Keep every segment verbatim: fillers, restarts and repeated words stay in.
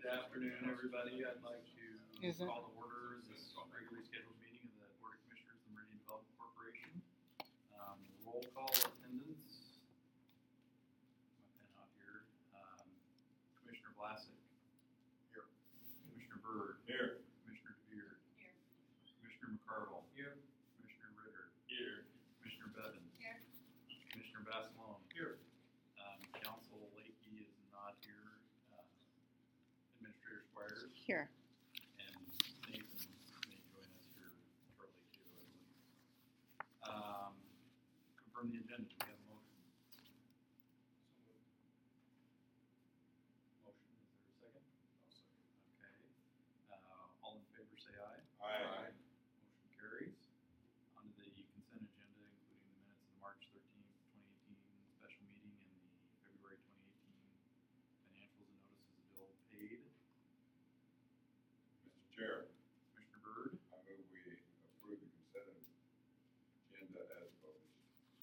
Good afternoon, everybody. I'd like to Is it? call to order this regularly scheduled meeting of the Board of Commissioners of the Meridian Development Corporation. Um, roll call attendance. My pen out here. Um, Commissioner Vlasic. Here. Commissioner Byrd. Here. Commissioner DeVere. Here. Commissioner McCardle. Here. Commissioner Ritter. Here. Commissioner Bevins. Here. Commissioner Bassalone. Here. Um, Council Lakey is not here. Uh, Administrator Squires. Here. And Nathan may join us here shortly too, I believe. Um, confirm the agenda. Do we have a motion? Motion, is there a second? I'll second. Okay. Uh, all in favor say aye. Aye. Motion carries. On to the consent agenda, including the minutes of the March thirteenth, twenty eighteen special meeting and the February twenty eighteen financials and notices of bill paid. Mister Chair, Commissioner Byrd. I move we approve the consent agenda as published.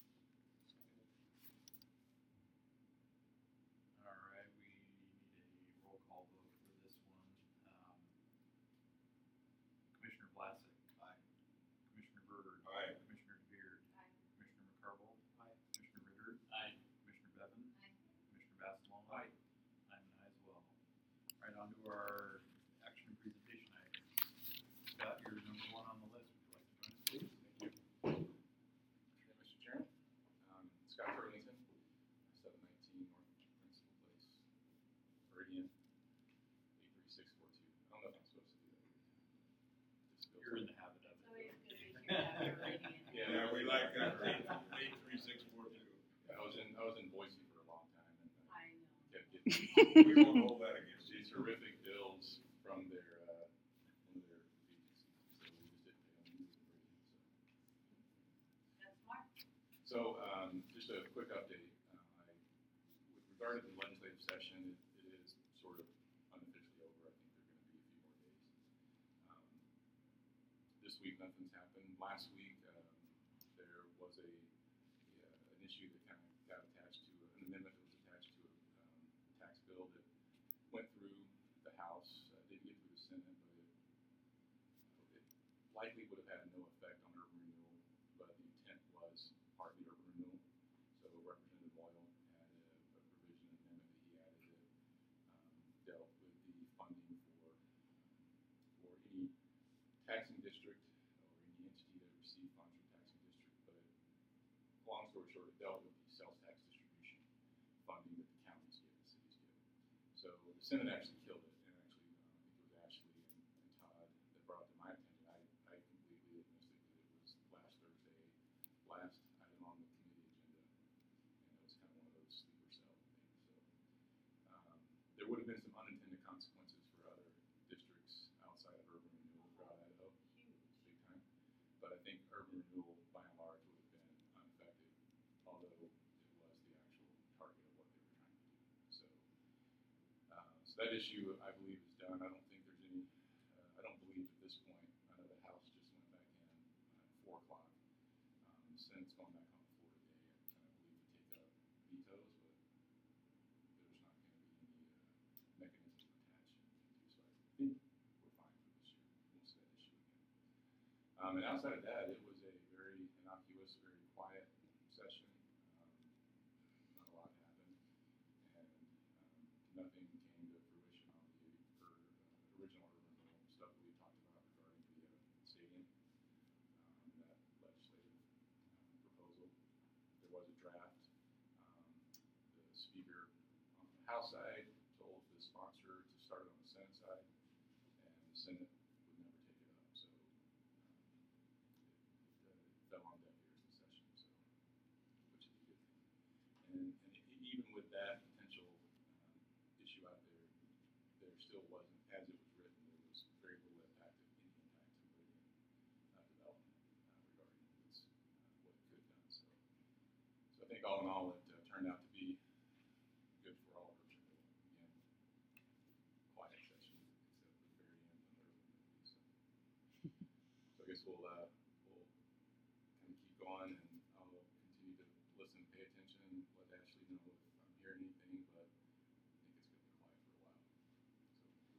All right, we need a roll call vote for this one. Um, Commissioner Vlasic. Aye. Commissioner Byrd. Aye. Commissioner DeVere. Aye. Commissioner McCarville. Aye. Commissioner Ritter. Aye. Commissioner Bevins. Aye. Commissioner Bassalone. Aye. I'm an aye as well. All right, on to our action presentation items. Scott, you're number one on the list. Would you like to join us, please? Thank you. Okay, Mister Chairman, um, Scott Turlington, seven nineteen North Principal Place, Meridian, eight three six four two. I don't know if I'm supposed to do that. Just go You're in for the habit of So it. it's good to hear that Meridian. Yeah. Yeah, we like that, eight, eight, three, six, four, two. it. I was in, I was in Boise for a long time and I I know. kept getting We won't hold that against you. these horrific bills from their, uh, from their agencies. So we just didn't pay them. That's smart. So, um, just a quick update. Uh, I, with regard to the legislative session, it, it is sort of unofficially over. I think there are going to be a few more days. Um, this week, nothing's happened. Last week, um, there was a, a uh, an issue that kind of got attached to an amendment that was attached to a um, tax bill that went through the House. Uh, didn't get through the Senate, but it, it likely would have had no effect on urban renewal. But the intent was partly urban renewal. So Representative Boyle had a, a provision amendment that he added that um, dealt with the funding for for any taxing district or any entity that received funds from taxing district. But long story short, it dealt with the sales tax distribution funding that the counties give, the cities give. So the Senate actually killed it, and actually, um, I think it was Ashley and, and Todd that brought it to my attention. I, I completely missed it because it was last Thursday, last item on the committee agenda, and it was kind of one of those sleeper cell things. So um, there would have been some unintended consequences for other districts outside of urban renewal throughout Idaho, big time. But I think urban renewal, by and large, would have been unaffected, although it was the actual target of what they were trying to do. So, uh, so that issue, I believe, is done. I don't think there's any. Uh, I don't believe at this point. I know the House just went back in uh, at four o'clock. Um, the Senate's going back on the floor today, I, I believe, to take up vetoes, but there's not going to be any uh, mechanism attached to do so. I think we're fine for this year. We'll see that issue again. Um, and outside of that, it was a very innocuous, very quiet session. Um, not a lot happened, and um, nothing came to fruition on the or, uh, original urban renewal stuff that we talked about regarding the uh, stadium, um, that legislative um, proposal. There was a draft. Um, the speaker on the House side told the sponsor to start it on the Senate side, and the Senate would never take it up. So um, it, it, uh, fell on deaf ears this session, so which is a good thing. And, and it, even with that potential um, issue out there, there still wasn't, as it was written, there was very little impact, if any impact, to Meridian uh, development uh, regarding its, uh, what it could have done. So, so I think all in all, it uh, turned out to be good for all urban renewal. Again, quiet session, except for the very end when the urban renewal. So, so I guess we'll uh, we'll kind of keep going, and I'll continue to listen, pay attention, let Ashley know if I'm hearing anything. But I think it's going to be quiet for a while. So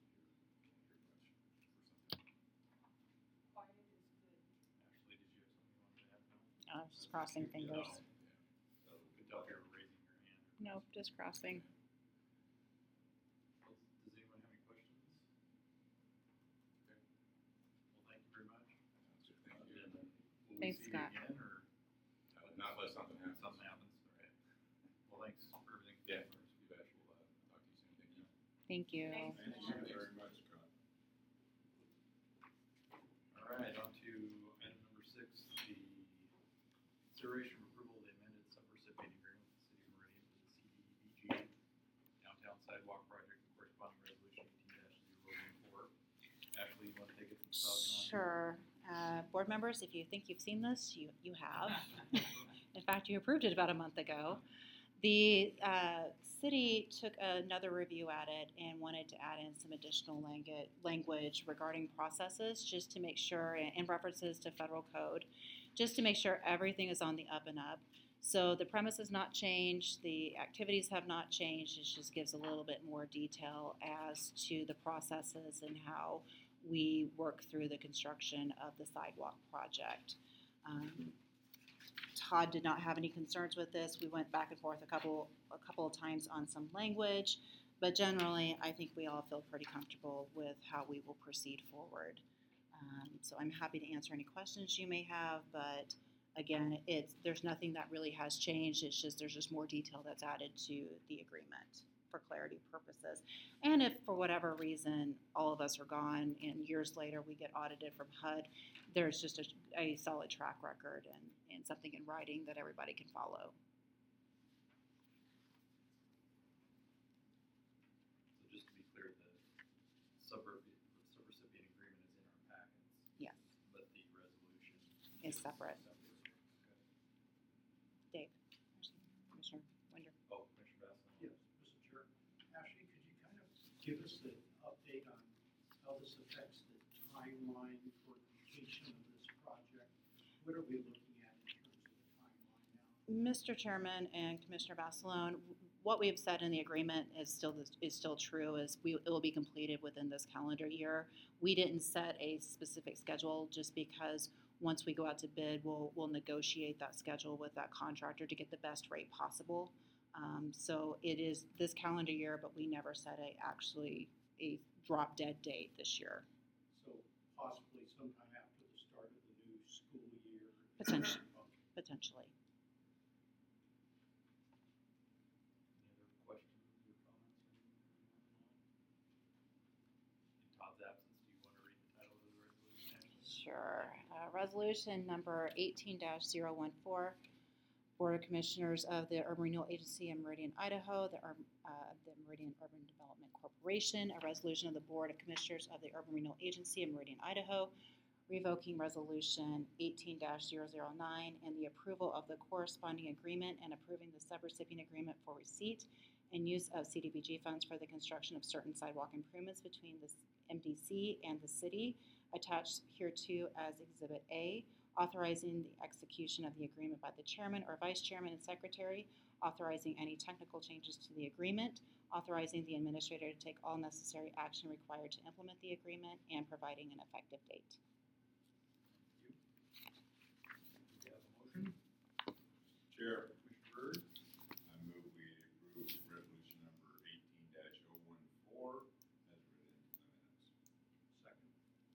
Just crossing You know, fingers. so you can tell if you're raising your hand. Nope, just crossing. Does does anyone have any questions? Okay. Well, thank you very much. Sounds good, thank Uh, you. and then will we Thanks, see you Scott. again, or Uh, Not unless something happens. something happens? All right. Well, thanks for everything. Yeah, of course, you bet, we'll, uh, talk to you soon, thank you. Thank you. Thanks. Thank you very much, Scott. All right, on to item number six, the consideration of approval of the amended subrecipient agreement with the City of Meridian for the C D B G downtown sidewalk project and corresponding resolution eighteen dash zero one four. Ashley, you want to take it from Todd? on? Sure. Uh, board members, if you think you've seen this, you, you have. In fact, you approved it about a month ago. The uh, city took another review at it and wanted to add in some additional langu- language regarding processes, just to make sure, and references to federal code, just to make sure everything is on the up and up. So the premise has not changed, the activities have not changed, it just gives a little bit more detail as to the processes and how we work through the construction of the sidewalk project. Um, Todd did not have any concerns with this. We went back and forth a couple a couple of times on some language, but generally, I think we all feel pretty comfortable with how we will proceed forward. Um, so I'm happy to answer any questions you may have, but again, it's there's nothing that really has changed. It's just there's just more detail that's added to the agreement for clarity purposes. And if for whatever reason all of us are gone and years later we get audited from H U D, there's just a, a solid track record and, and something in writing that everybody can follow. So just to be clear, the subrecipient, the subrecipient agreement is in our packets, Yes, but the resolution is separate. Okay. Dave, Commissioner Winder. Oh, Commissioner Bassel? Yes, Mister Chair. Ashley, could you kind of give us an update on how this affects the timeline for completion of this project? What are we looking at in terms of the timeline now? Mister Chairman and Commissioner Basilone, what we have said in the agreement is still is still true. Is we it will be completed within this calendar year. We didn't set a specific schedule just because once we go out to bid, we'll we'll negotiate that schedule with that contractor to get the best rate possible. Um, so it is this calendar year, but we never set a actually a drop dead date this year. So possibly sometime after the start of the new school year? Potentially. Okay. Potentially. Any other questions or comments or anything? In Todd's absence, do you want to read the title of the resolution, Ashley? Sure. Uh, resolution number eighteen dash zero one four, Board of Commissioners of the Urban Renewal Agency in Meridian, Idaho, the, Ur- uh, the Meridian Urban Development Corporation, a resolution of the Board of Commissioners of the Urban Renewal Agency in Meridian, Idaho, revoking resolution eighteen dash zero zero nine and the approval of the corresponding agreement and approving the subrecipient agreement for receipt and use of C D B G funds for the construction of certain sidewalk improvements between the M D C and the city, attached hereto as Exhibit A, authorizing the execution of the agreement by the chairman or vice chairman and secretary, authorizing any technical changes to the agreement, authorizing the administrator to take all necessary action required to implement the agreement, and providing an effective date. Thank you. Do you have a motion? Chair, Commissioner Byrd? I move we approve resolution number eighteen dash oh one four as written into the minutes. Second.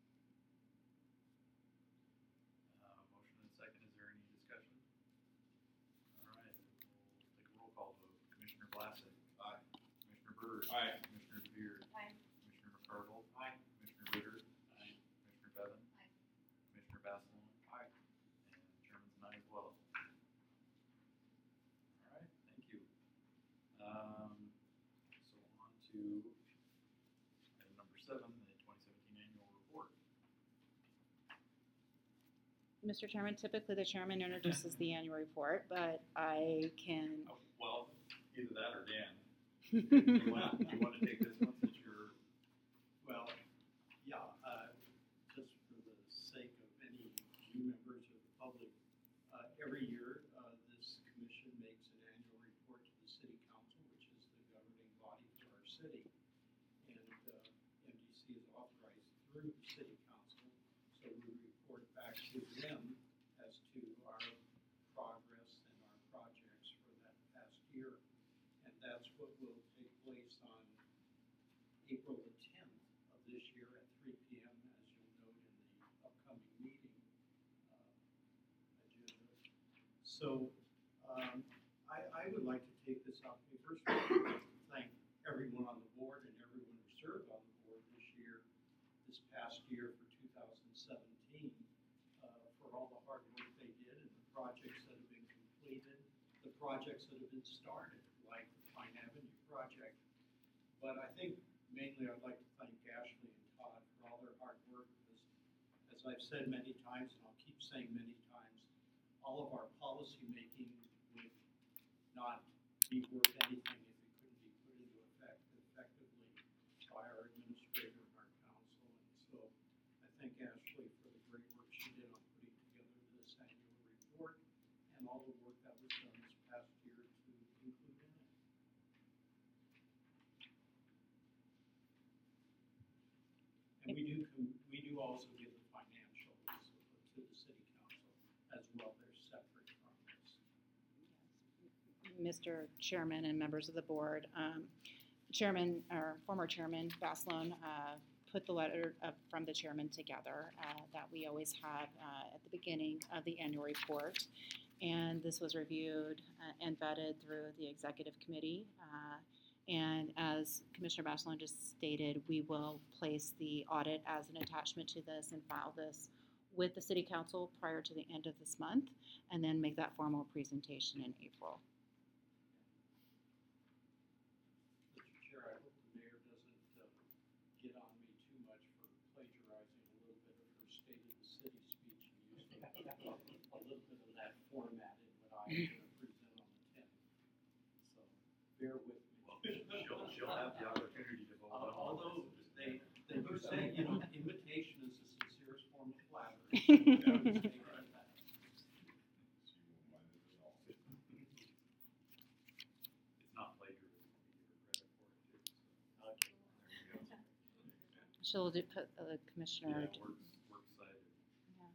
Uh, motion and second, is there any discussion? All right, we'll take a roll call vote. Commissioner Blassett? Aye. Commissioner Byrd? Aye. Commissioner DeBeer? Aye. Commissioner McCardle? Aye. Commissioner Ritter? Aye. Commissioner Bevan? Aye. Commissioner Basilone? Aye. And Chairman's an aye as well. All right, thank you. Um, so on to item number seven, the twenty seventeen annual report. Mister Chairman, typically the chairman introduces the annual report, but I can. Oh, well, either that or Dan. Do you want, do you want to take this one since you're, Well, yeah, uh, just for the sake of any new members of the public, uh, every year, uh, this commission makes an annual report to the city council, which is the governing body for our city. And, uh, M D C is authorized through the city council, so we report back to them as to our what will take place on April the tenth of this year at three P M, as you'll note in the upcoming meeting uh, agenda. So um, I, I would like to take this opportunity, first of all, to thank everyone on the board and everyone who served on the board this year, this past year for two thousand seventeen, uh, for all the hard work they did and the projects that have been completed, the projects that have been started, like the Pine Avenue project. But I think mainly I'd like to thank Ashley and Todd for all their hard work, because as I've said many times, and I'll keep saying many times, all of our policy making would not be worth anything if it couldn't be put into effect effectively by our administrator and our council. And so I thank Ashley for the great work she did on putting together this annual report and all the work that was done this past year to include in it. And we do, com- we do also give the financials to the city council as well. They're separate from this. Mister Chairman and members of the board, um, Chairman, or former Chairman Baslone, uh, put the letter of, from the chairman together uh, that we always have uh, at the beginning of the annual report. And this was reviewed uh, and vetted through the executive committee. Uh, and as Commissioner Baslone just stated, we will place the audit as an attachment to this and file this with the city council prior to the end of this month, and then make that formal presentation in April. Mister Chair, I hope the mayor doesn't uh, get on me too much for plagiarizing a little bit of her State of the City speech and using a little bit of that format in what I'm going to present on the tenth. So bear with me. She'll, she'll have the opportunity to vote Uh, on Although this. they, they do say, you know, invitation is the sincerest form of flattery. Yeah, Take right. it back. She won't mind it at all. It's not plagiarism, we give her credit for it too, so. Okay. There you go. She'll do, put uh, the commissioner. Yeah, we're, we're excited. Yeah.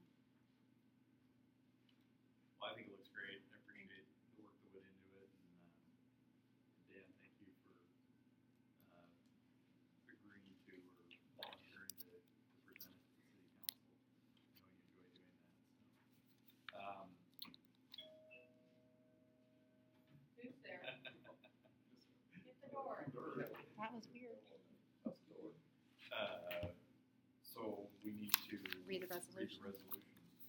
Well, I think it looks great. I appreciate the work that went into it. And, um, Dan, thank you for, uh, agreeing to or volunteering to, to present it to the city council. I know you enjoy doing that, so. Um, Who's there? Get the door. That was weird. uh, so we need to. Read the Read resolution. the resolution.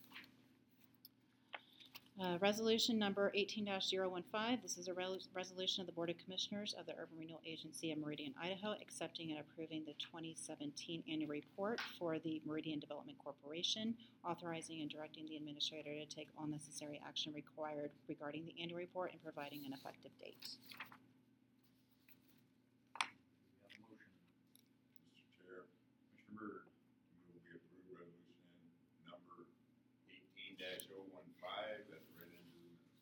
Uh, resolution number eighteen dash zero one five. This is a rel- resolution of the Board of Commissioners of the Urban Renewal Agency of Meridian, Idaho, accepting and approving the twenty seventeen annual report for the Meridian Development Corporation, authorizing and directing the administrator to take all necessary action required regarding the annual report and providing an effective date. We have a motion. Mister Chair, Commissioner Bird. move we approve resolution number eighteen dash oh one five as read into the minutes.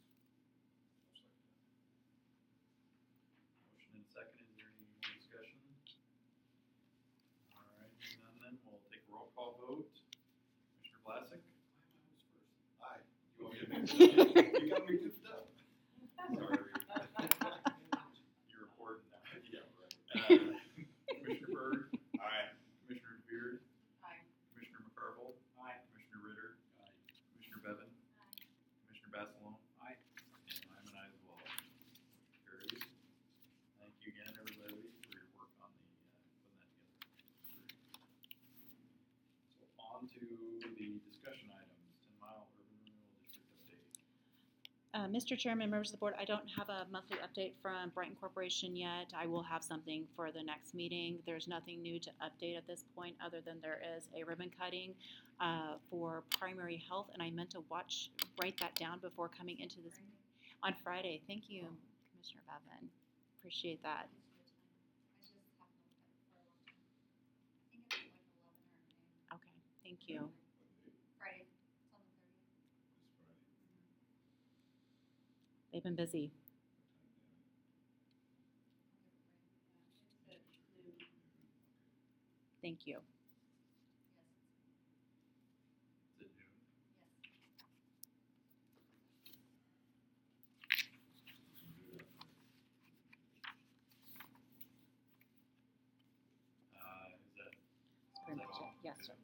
Motion and second, is there any more discussion? All right, hearing none then, we'll take a roll call vote. Commissioner Vlasic? Aye. You want me to mix it up? You got me mixed up. Sorry. You're reporting now. Yeah, right. Uh, Commissioner Bird? Aye. Commissioner Beard? Aye. Commissioner McCarville? Aye. Commissioner Ritter? Aye. Commissioner Bevan? Aye. Commissioner Basilone? Aye. And I'm an aye as well. Motion carries. Thank you again, everybody, for your work on the, uh, putting that together. So on to the discussion items, Ten Mile Urban Renewal District update. Uh, Mister Chairman, members of the board, I don't have a monthly update from Brighton Corporation yet. I will have something for the next meeting. There's nothing new to update at this point, other than there is a ribbon cutting uh, for primary health, and I meant to watch, write that down before coming into this on Friday. Thank you, Commissioner Bevan. Appreciate that. Okay, thank you. Friday, it's on the thirtieth. This Friday. They've been busy. It's at noon. Thank you. Yes, Is it noon? yes. Yes, sir.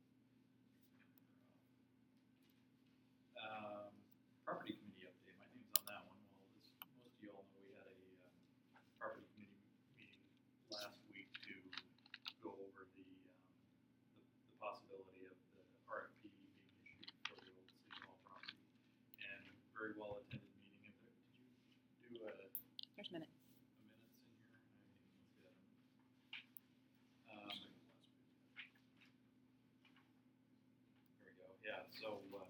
Um, property committee update, my name's on that one. Well, as most of you all know, we had a, um, property committee meeting last week to go over the, um, the, the possibility of the R F P being issued for the old City Hall property. And very well attended meeting, and there, did you do a, a There's minutes. minutes in here? I didn't even look at them. Um, there we go, yeah, so, uh,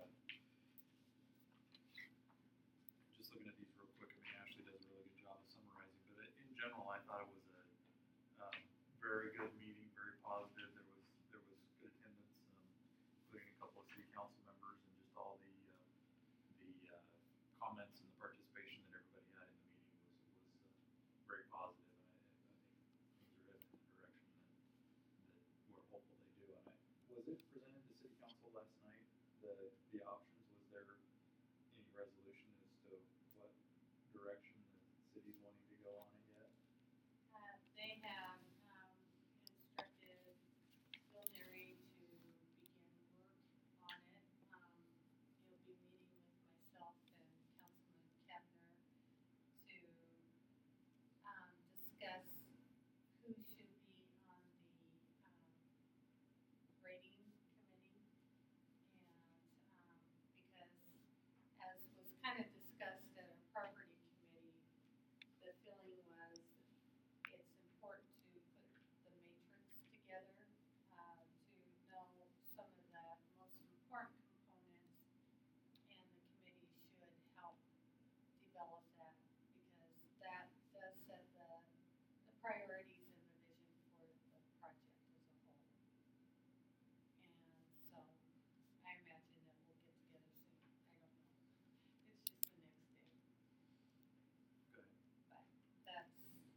just looking at these real quick, I mean, Ashley does a really good job of summarizing, but it- in general, I thought it was a, um, very good meeting, very positive, there was, there was good attendance, um, including a couple of city council members, and just all the, uh, the, uh, comments and the participation that everybody had in the meeting was, was, uh, very positive, and I, I think things are headed in the direction that, that we're hopeful they do, and I, was it presented to city council last night, the, the options, was there any resolution as to what direction the city's wanting to go on it yet? Uh, they have, um, instructed Bill Neri to begin work on it. Um, he'll be meeting with myself and Councilman Kepner to, um, discuss who should be on the, um, rating committee. And, um, because as was kind of discussed at our property committee, the feeling was it's important to put the matrix together, uh, to know some of the most important components, and the committee should help develop that, because that does set the, the priorities and the vision for the project as a whole. And so, I imagine that we'll get together soon, I don't know, it's just the next day, Good. but that's,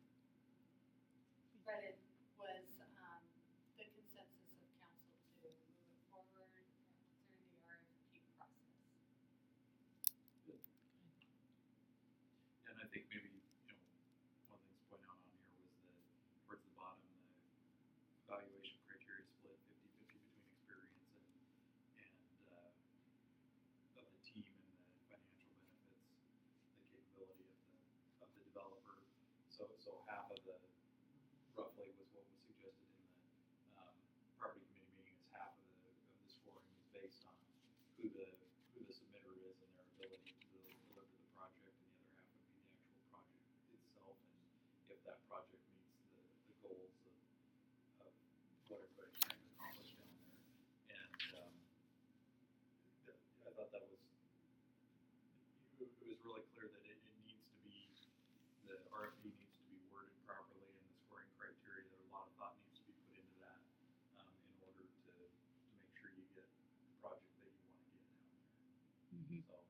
but it was, um, the consensus of council to move it forward through the R F P process. And I think maybe, you know, one thing to point out on here was that towards the bottom, the evaluation criteria split fifty-fifty between experience and, and, uh, of the team and the financial benefits, the capability of the, of the developer. So, so half of the, roughly was what was suggested in the, um, property committee meeting, is half of the, of the scoring is based on who the, who the submitter is and their ability to deliver deliver the project, and the other half would be the actual project itself, and if that project meets the, the goals of, of what everybody's trying to accomplish down there. And, um, th- I thought that was, it it was really clear that it, it needs to be, the R F P needs to be worded properly, and the scoring criteria, there a lot of thought needs to be put into that, um, in order to, to make sure you get the project that you wanna get down there. Mm-hmm. So,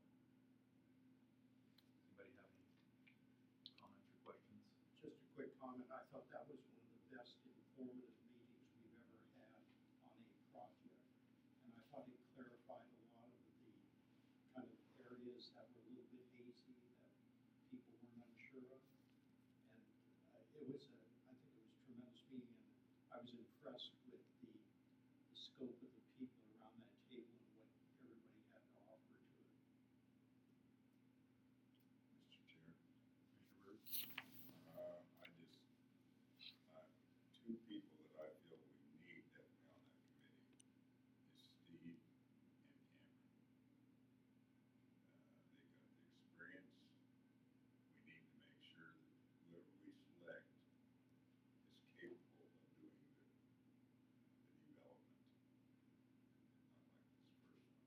anybody have any comments or questions? Just a quick comment, I thought that was one of the best informative meetings we've ever had on a project. And I thought it clarified a lot of the kind of areas that were a little bit hazy, that people weren't unsure of. And uh, it was a, I think it was a tremendous meeting, and I was impressed with the, the scope of the people around that table and what everybody had to offer to it. Mister Chair, Commissioner Bird? uh, I just, uh, two people that I feel we need definitely on that committee is Steve and Cameron. Uh, they got the experience. We need to make sure that whoever we select is capable of doing the, the development, unlike this first one.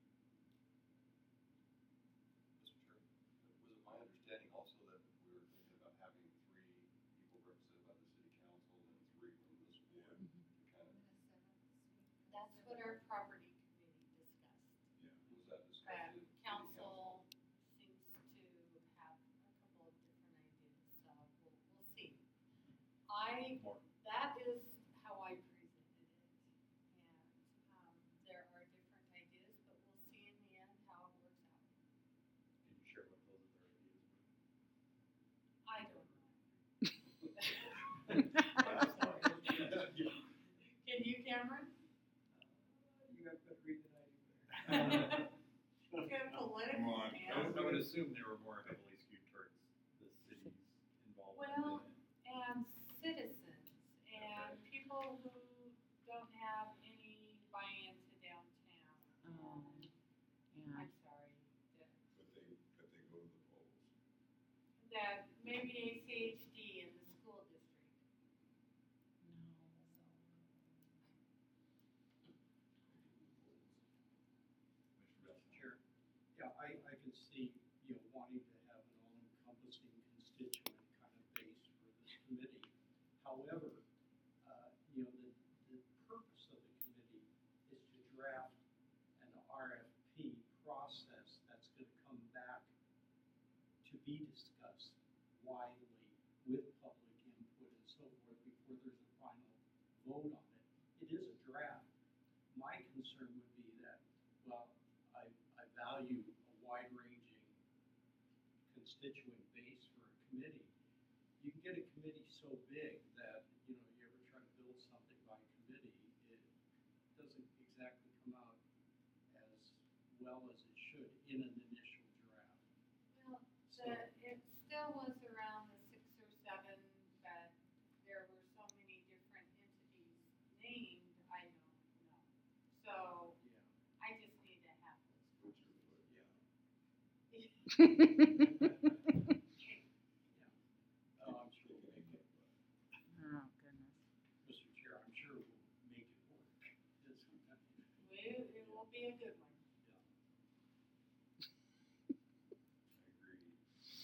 Mister Chair, was it my understanding also that we were thinking about having three people represented by the city council and three from this board to kind of, That's what our property committee discussed. Yeah. was that Uh, discussed in city council? council seems to have a couple of different ideas, so we'll, we'll see. I, More. that is how I presented it, and, um, there are different ideas, but we'll see in the end how it works out. Can you share what those other ideas were? I don't know. I'm sorry. Can you, Cameron? Get political, Come on, I would, I would man. assume they were more heavily skewed towards the city's involvement Well, in it. and citizens, and people who don't have any buy-in to downtown. Oh, And yeah. I'm sorry, that, But they, but they go to the polls. that maybe A C H D in the school district. Commissioner Bessel. Chair, yeah, I, I can see, you know, wanting to have an all-encompassing constituent kind of base for this committee. However, uh, you know, the, the purpose of the committee is to draft an R F P process that's gonna come back to be discussed widely with public input and so forth before there's a final vote on it. It is a draft. My concern would be that, well, I, I value a wide-ranging constituent base for a committee. You can get a committee so big that, you know, you ever try to build something by committee, it doesn't exactly come out as well as it should in an initial draft. Well, So, the, it still was around the six or seven, but there were so many different entities named, I don't know. So yeah, I just need to have those. Put your foot. yeah. Oh, Uh, I'm sure we'll make it, goodness. Mister Chair, I'm sure we'll make it work. This one. We, it will be a good one. Agreed.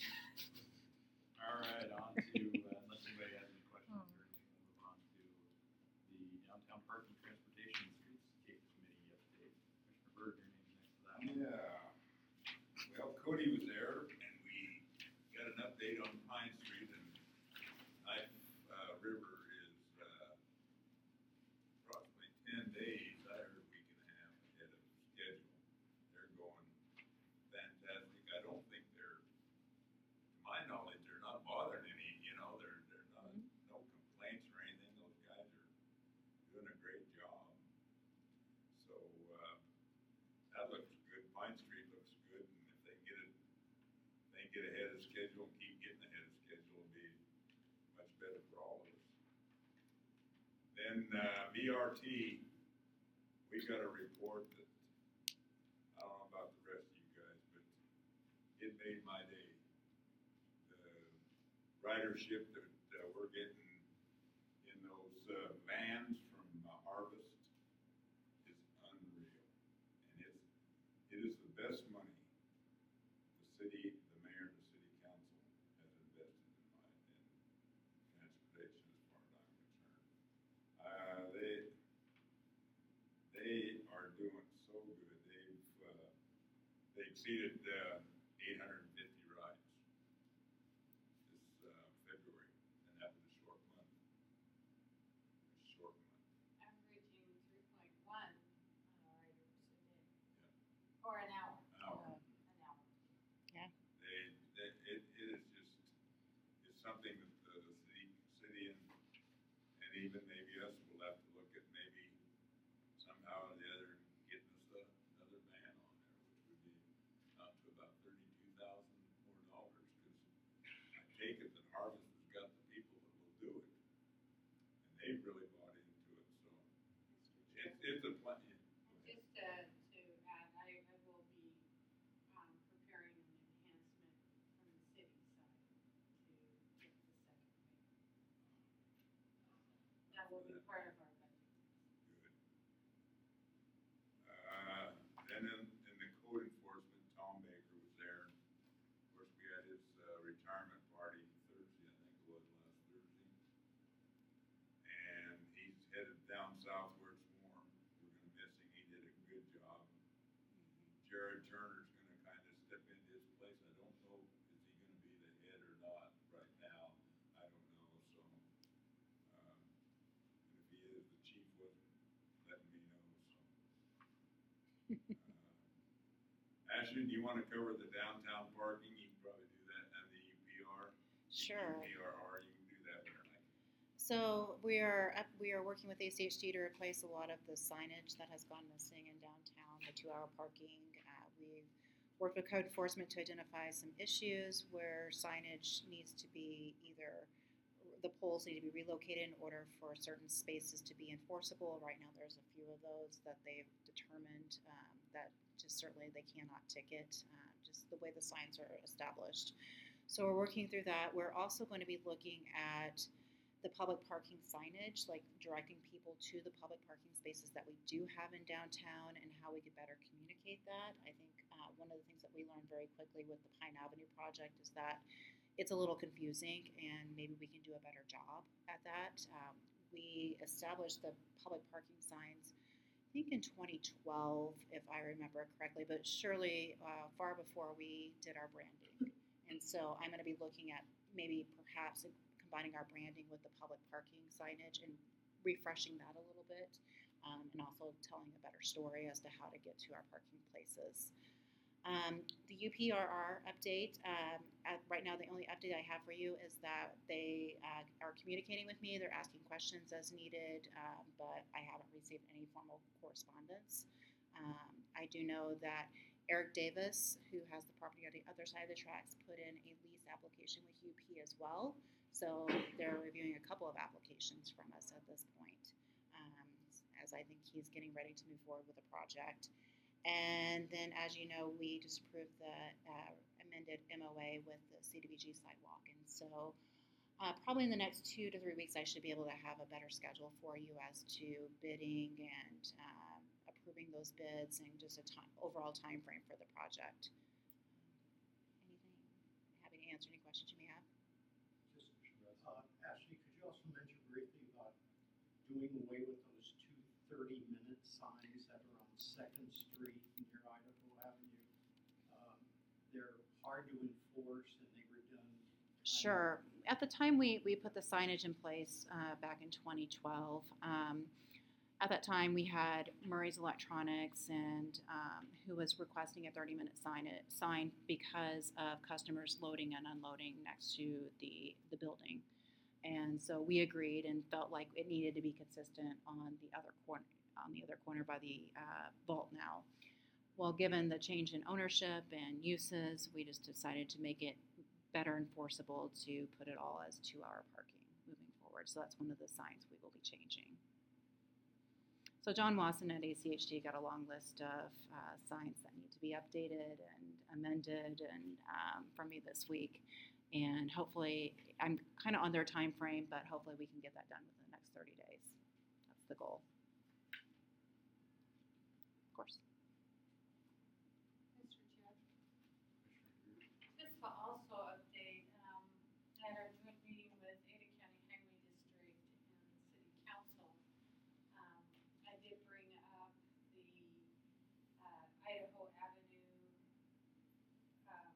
All right, on to, uh, unless anybody has any questions or anything, we'll move on to the downtown parking, transportation, and streetscape committee update. Commissioner Bird, your name's next to that one. Yeah. Well, Cody was there and we got an update on Pine Street and Knife, uh, River is, uh, approximately ten days, I heard a week and a half ahead of schedule. They're going fantastic. I don't think they're, to my knowledge, they're not bothering any, you know, they're, they're not, no complaints or anything. Those guys are doing a great job. So, uh, that looks good. Pine Street looks good, and if they get it, they get ahead of schedule and keep getting ahead of schedule, it'll be much better for all of us. Then, uh, V R T, we got a report that, I don't know about the rest of you guys, but it made my day. The ridership that, uh, we're getting in those, uh, vans from uh, Harvest is unreal. And it's, it is the best money the city, the mayor, and the city council has invested in my, in transportation as far as I'm concerned. Uh, they, they are doing so good. They've, uh, they exceeded, uh, eight hundred and fifty rides this, uh, February, and that was a short month. A short month. Averaging three point one uh, riders a day. Or an hour. Hour. Uh, An hour. They, they, it, it is just, it's something that the, the city, city and, and even maybe us will have to look at maybe somehow or the other getting us a, another van on there, which would be up to about thirty-two thousand more dollars, cause I take it that Harvest has got the people that will do it. And they've really bought into it, so it's, it's a plan. Just uh, to add, I, I will be um, preparing an enhancement from the city side to get the second wave. That will be part of our budget. Good. Uh, then in, in the code enforcement, Tom Baker was there. Of course, we had his, uh, retirement party Thursday, I think it was last Thursday. And he's headed down south where it's warm. We're gonna miss him. He did a good job. Jared Turner's gonna kind of step into his place. I don't know, is he gonna be the head or not right now? I don't know, so, um, and if he is, the chief wasn't letting me know, so. Uh, Ashton, do you wanna cover the downtown parking? You can probably do that, and the U P R. Sure. U P R R, you can do that better than I can. So we are up, we are working with A C H D to replace a lot of the signage that has gone missing in downtown, the two-hour parking. Uh, we've worked with code enforcement to identify some issues where signage needs to be either, the poles need to be relocated in order for certain spaces to be enforceable. Right now there's a few of those that they've determined um, that just certainly they cannot ticket, uh, just the way the signs are established. So we're working through that. We're also going to be looking at the public parking signage, like directing people to the public parking spaces that we do have in downtown and how we could better communicate that. I think uh, one of the things that we learned very quickly with the Pine Avenue project is that it's a little confusing and maybe we can do a better job at that. Um, we established the public parking signs, I think in twenty twelve, if I remember correctly, but surely uh, far before we did our branding. And so I'm going to be looking at maybe perhaps combining our branding with the public parking signage and refreshing that a little bit, um, and also telling a better story as to how to get to our parking places. Um, the U P R R update, um, at, right now the only update I have for you is that they uh, are communicating with me. They're asking questions as needed, um, but I haven't received any formal correspondence. Um, I do know that Eric Davis, who has the property on the other side of the tracks, put in a lease application with U P as well. So they're reviewing a couple of applications from us at this point, um, as I think he's getting ready to move forward with the project. And then, as you know, we just approved the uh, amended M O A with the C D B G sidewalk. And so uh, probably in the next two to three weeks, I should be able to have a better schedule for you as to bidding and um, approving those bids and just a time, overall time frame for the project. Anything? Happy to answer any questions you may have. Just, uh, Ashley, could you also mention briefly about doing away with those two thirty-minute signs that are on Second Street near Idaho Avenue? Um, they're hard to enforce and they were done. Sure. At the time we, we put the signage in place uh, back in twenty twelve, um, at that time we had Murray's Electronics and um, who was requesting a thirty-minute sign sign because of customers loading and unloading next to the, the building. And so we agreed and felt like it needed to be consistent on the other corner, on the other corner by the uh, vault now. Well, given the change in ownership and uses, we just decided to make it better enforceable to put it all as two-hour parking moving forward. So that's one of the signs we will be changing. So John Wasson at A C H D got a long list of uh, signs that need to be updated and amended and um, from me this week. And hopefully, I'm kind of on their time frame, but hopefully we can get that done within the next thirty days. That's the goal. Of course. Mister Chair. Just to also update, um, at our joint meeting with Ada County Highway District and the City Council, um, I did bring up the, uh, Idaho Avenue, um,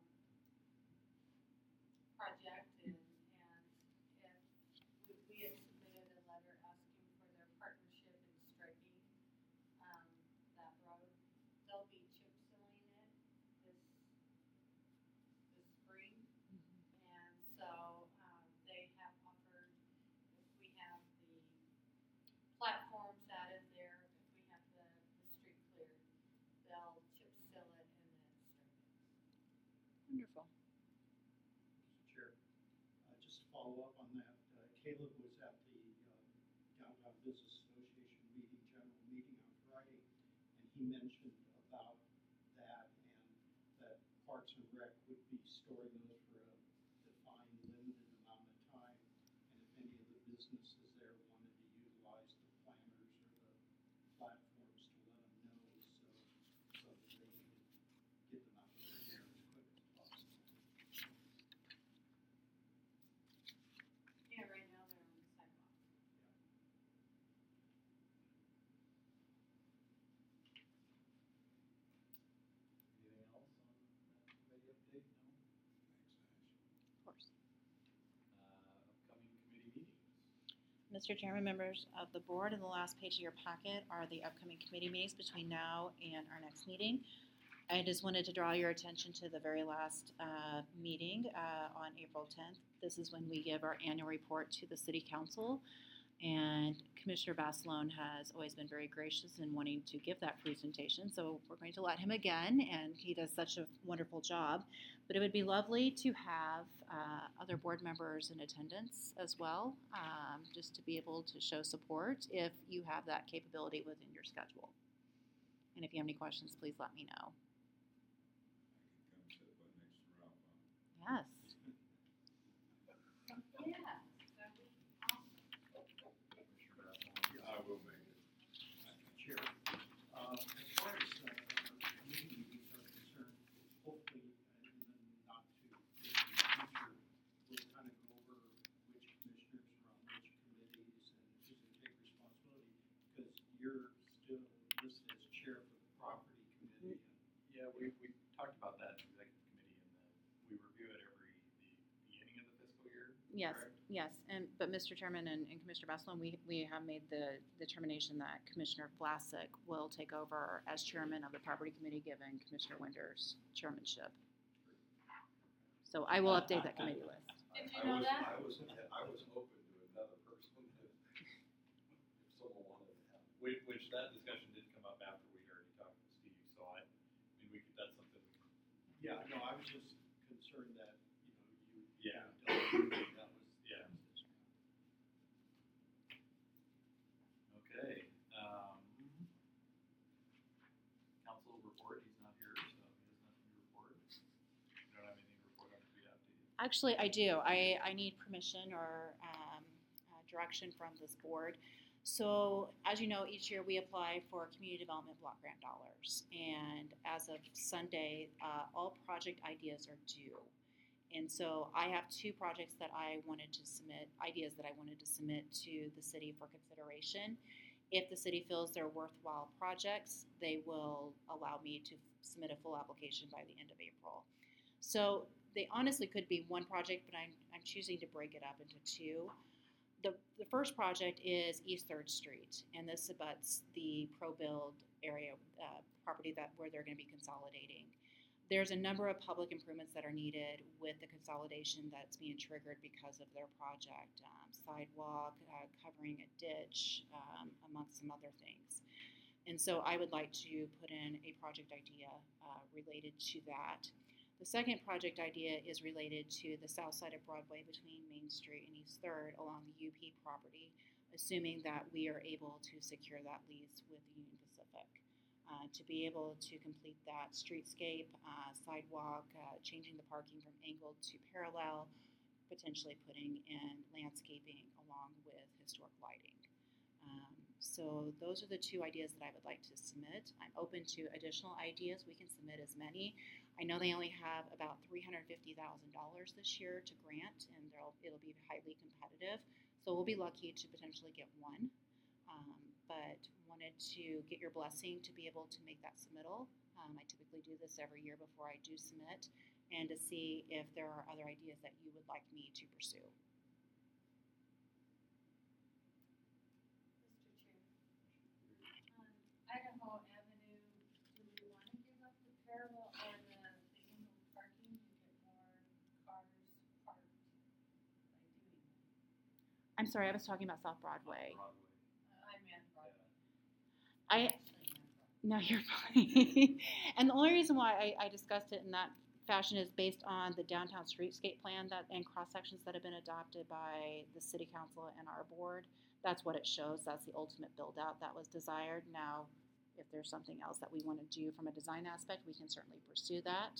project and, and if we, we had submitted a letter asking for their partnership in striping, um, that road. They'll be chip sealing it this, this spring. And so, um, they have offered, if we have the platforms added there, if we have the, the street cleared, they'll chip seal it and then stripe it. Wonderful. Mister Chair, uh, just to follow up on that, uh, Caleb was at the um, Downtown Business Association meeting, general meeting on Friday, and he mentioned about that and that Parks and Rec would be storing those for a defined, limited amount of time. And if any of the businesses there wanted to utilize the planners or the platforms to let them know, so, so that they could get them out there as quick as possible. Yeah, right now they're on the sidewalk. Anything else on that committee update? No? Of course. Uh, upcoming committee meetings. Mister Chairman, members of the board, in the last page of your packet are the upcoming committee meetings between now and our next meeting. I just wanted to draw your attention to the very last uh, meeting uh, on April tenth. This is when we give our annual report to the City Council. And Commissioner Basilone has always been very gracious in wanting to give that presentation, so we're going to let him again, and he does such a wonderful job. But it would be lovely to have uh, other board members in attendance as well, um, just to be able to show support if you have that capability within your schedule. And if you have any questions, please let me know. I can come sit by next to Ralph, huh? Yes. Yeah, that would be awesome. Commissioner Basilone. I will make it. Chair, uh, as far as, uh, our committee meetings are concerned, hopefully, uh, in the not too distant future, we'll kind of go over which commissioners are on which committees and who's gonna take responsibility, because you're still listed as chair for the property committee. and- Yeah, we, we talked about that in executive committee, and that we review it every, the beginning of the fiscal year. Yes, correct? yes, and, but Mister Chairman and, and Commissioner Basilone, we, we have made the determination that Commissioner Vlasic will take over as chairman of the property committee, given Commissioner Winter's chairmanship. So I will update that committee list. I- Did you I know was- that? I was, I was open to another person if, if someone wanted to have. Which, which that discussion did come up after we'd already talked with Steve, so I, I mean, we could, that's something we can. Yeah, no, I was just concerned that, you know, you. Yeah. you dealt with that was. Yeah. Okay, um, council report, he's not here, so he has nothing to report. You don't have anything to report on the behalf to you? Actually, I do. I, I need permission or um, uh, direction from this board. So, as you know, each year we apply for community development block grant dollars. And as of Sunday, uh, all project ideas are due. And so I have two projects that I wanted to submit, ideas that I wanted to submit to the city for consideration. If the city feels they're worthwhile projects, they will allow me to submit a full application by the end of April. So they honestly could be one project, but I'm, I'm choosing to break it up into two. The, the first project is East third Street, and this abuts the pro-build area, uh, property that where they're going to be consolidating. There's a number of public improvements that are needed with the consolidation that's being triggered because of their project. Um, sidewalk, uh, covering a ditch, um, amongst some other things. And so I would like to put in a project idea uh, related to that. The second project idea is related to the south side of Broadway between Main Street and East third along the U P property, assuming that we are able to secure that lease with Union Pacific. Uh, to be able to complete that streetscape, uh, sidewalk, uh, changing the parking from angled to parallel, potentially putting in landscaping along with historic lighting. Um, so those are the two ideas that I would like to submit. I'm open to additional ideas. We can submit as many. I know they only have about three hundred fifty thousand dollars this year to grant, and it'll be highly competitive. So we'll be lucky to potentially get one. Um, but wanted to get your blessing to be able to make that submittal. Um, I typically do this every year before I do submit, and to see if there are other ideas that you would like me to pursue. Mister Chair. On Idaho Avenue, do we want to give up the parallel or the, the indoor parking to get more cars parked by doing that? I'm sorry, I was talking about South Broadway. Broadway. Uh, I meant Broadway. I Actually meant Broadway. No, you're fine. And the only reason why I, I discussed it in that fashion is based on the downtown streetscape plan that and cross sections that have been adopted by the city council and our board. That's what it shows. That's the ultimate build out that was desired. Now, if there's something else that we want to do from a design aspect, we can certainly pursue that.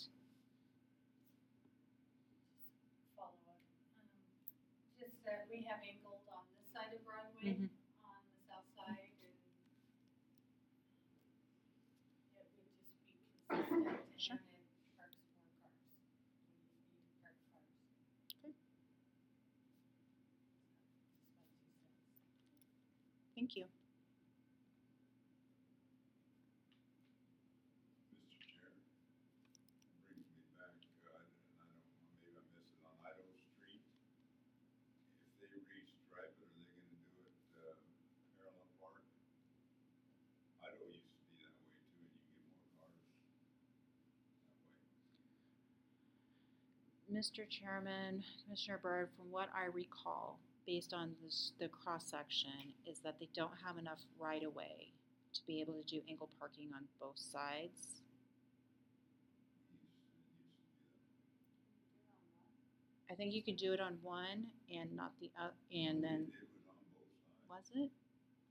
Follow up. Um, just that we have angled on this side of Broadway, Mhm. on the south side, and it would just be consistent, Sure. and then it parks more cars. We need to park cars. Okay. Just my two cents. Thank you. Mister Chair, it brings me back, uh, and I don't, maybe I missed it on Idaho Street. If they restripe it, are they gonna do it, uh, parallel park? Idaho used to be that way too, and you get more cars. Mister Chairman, Commissioner Byrd, from what I recall, based on this, the cross-section, is that they don't have enough right-of-way to be able to do angle parking on both sides. I think you can do it on one and not the other, and then, It was on both was sides. it?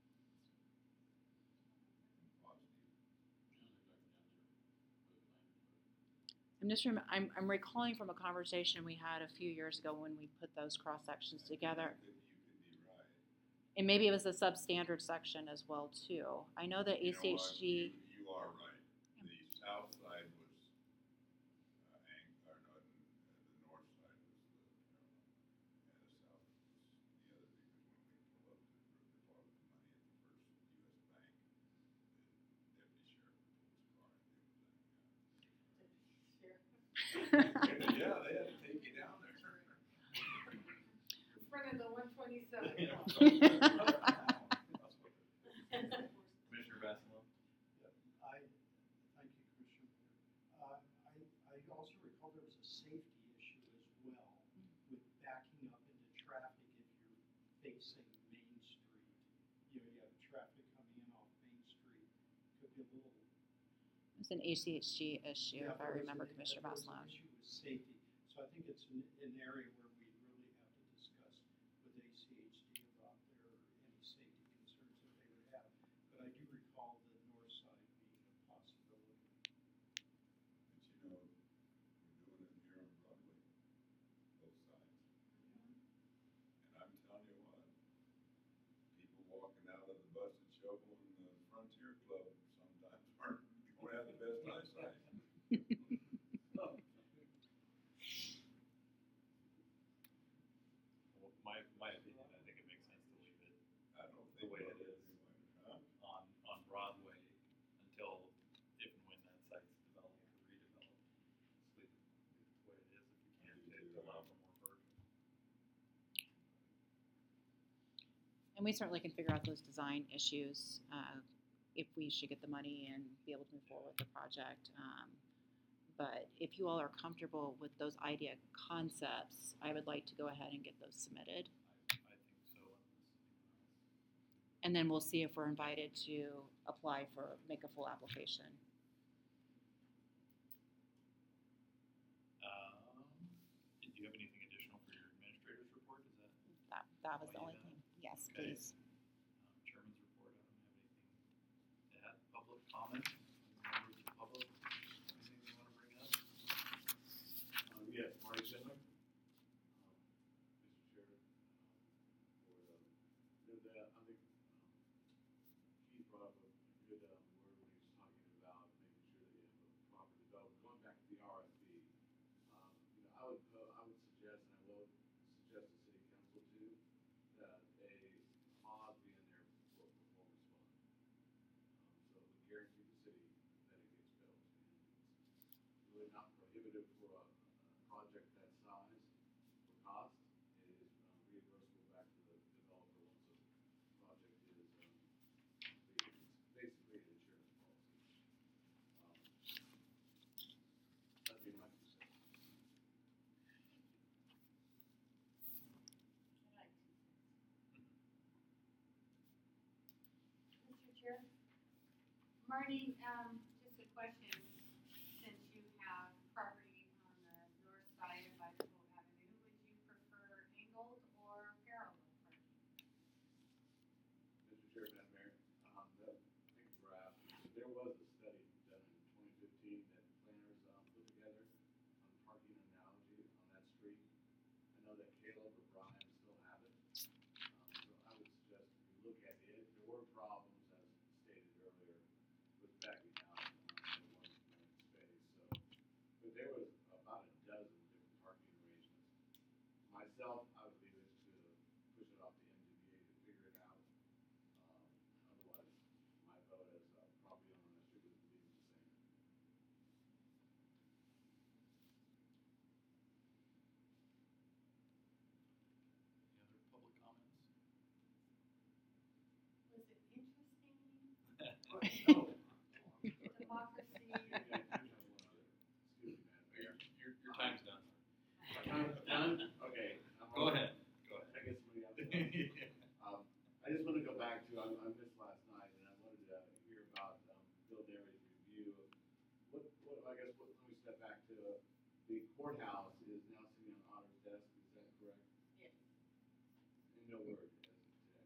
I'm just rem- I'm, I'm recalling from a conversation we had a few years ago when we put those cross sections together, You could, you could be right. and maybe it was the substandard section as well too. I know that You know what? A C H G. You, you are right. The south side was, uh, ang, or no, the, the north side was the parallel, and the south was the other, because when we pull up to deposit the money at the first U S Bank, the deputy sheriff would pull his car and it was like, yeah, they had to take you down there. In front of the one twenty-seven. Commissioner Vassalone? I, thank you, Commissioner. Uh, I, I also recall there was a safety issue as well with backing up into traffic if you're facing Main Street. You know, you have traffic coming in off Main Street, could be a little. It's an A C H G issue, Yeah, if I there was remember, an- Commissioner there was an Vassalone. issue with safety, so I think it's an, an area where we really have to discuss with A C H D about their, any safety concerns that they would have. But I do recall the north side being a possibility. But you know, we're doing it here on Broadway, both sides. And I'm telling you what, people walking out of the busted shovel in the Frontier Club sometimes aren't, don't have the best eyesight. Well, my, my opinion, I think it makes sense to leave it I don't the think. way it is Huh? on, on Broadway until, if and when that site's developed or redeveloped. Just leave it, leave it the way it is if you can, to to allow for more parking. And we certainly can figure out those design issues, uh, if we should get the money and be able to move forward with the project. Um, but if you all are comfortable with those idea concepts, I would like to go ahead and get those submitted. I, I think so. And then we'll see if we're invited to apply for, make a full application. Um, did you have anything additional for your administrator's report? Is that, That, that was the Oh, only yeah. thing. Yes, Okay. please. um, chairman's report? I don't have anything to add. Public comment? Members of the public? Anything you want to bring up? Um, yes, Marty Schindler. Um, Mister Chair, um, for the, you know, that, I think, um, Keith brought up a a good, um, word when he was talking about making sure that you have a proper development, going back to the R F P. Um, you know, I would, uh, I would suggest, and I will suggest to city council too, that a clause be in there for a performance bond. Um, so it would guarantee the city that it gets built. And it's really not prohibitive for a, a project that size or cost. It is um, reimbursable back to the developer once a project is um, completed. It's basically an insurance policy. Um, that'd be my two cents. Mister Chair? Marty, um, just a question, since you have property on the north side of Idaho Avenue, would you prefer angled or parallel parking? Mister Chair, Madam Mayor, um, the, thank you for asking. There was a study done in twenty fifteen that planners, um, put together on parking analogy on that street. I know that Caleb or Brian still have it. Um, so I would suggest we look at it. There were problems, as stated earlier, with backing out, um, there wasn't enough space, so. But there was about a dozen different parking arrangements. Myself, I would leave it to, push it off to M D B A to figure it out. Um, otherwise, my vote as a property owner on that street would leave it the same. Any other public comments? Was it interesting? No. Democracy? Yeah, I do have one other. Excuse me, Madam Mayor. Your, your, your time's done. step back to the courthouse is now sitting on Otter's desk, is that correct? Yes. And no word as of today.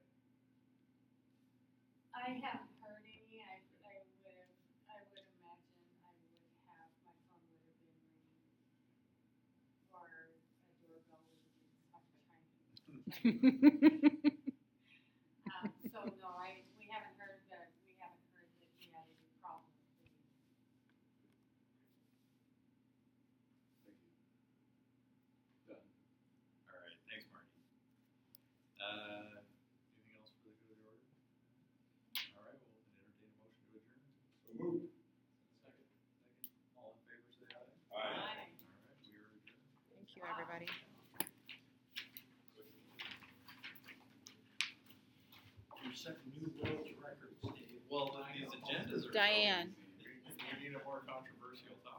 I haven't heard any, I, I would have, I would imagine I would have, my phone would have been ringing. Or a doorbell would have been chiming. Um, so no, I, we haven't heard that, we haven't heard that he had any problem with it. Thank you. Done. All right, thanks, Marty. Uh, anything else for the good of the order? All right, we'll entertain a motion to adjourn. So moved. Second. Second. All in favor, say aye. Aye. All right, we are adjourned. Thank you, everybody. You're setting new world records, Dave. Well, these agendas are. so Diane. easy.